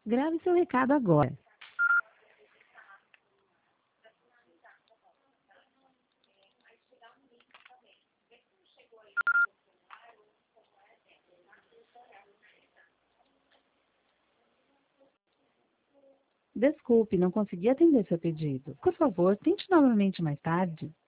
Grave seu recado agora. Desculpe, não consegui atender seu pedido. Por favor, tente novamente mais tarde.